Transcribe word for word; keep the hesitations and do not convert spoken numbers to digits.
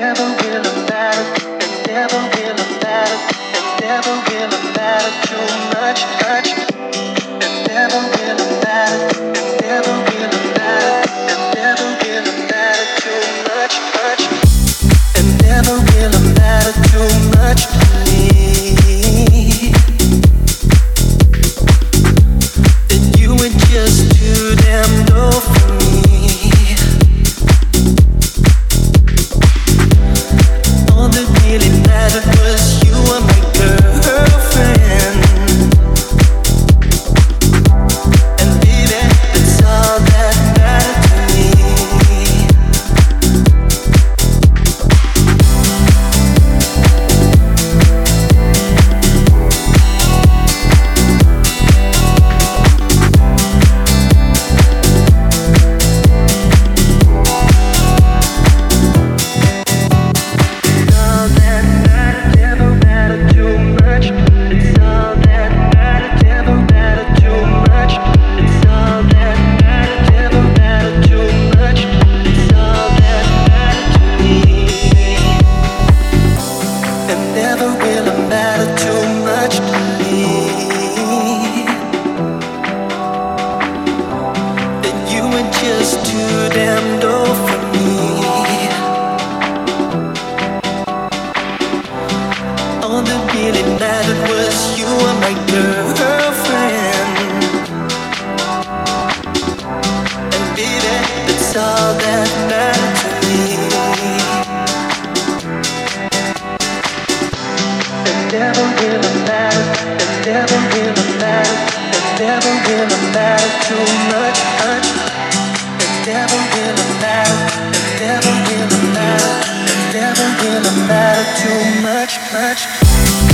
never will matter, it never will matter, it never will matter too much, much. It never will matter, it never will matter, it never will matter too much, much. It never will matter too much to me. That you were just too damn low for me. All that really mattered was you were my girlfriend. And baby, that's all that mattered to me. Just too damn low for me. All that really mattered was you were my girlfriend. And baby, that's all that mattered to me. It never will matter, it never will matter, it never will matter too much, much. It never will matter, it never will matter, it never will matter too much, much.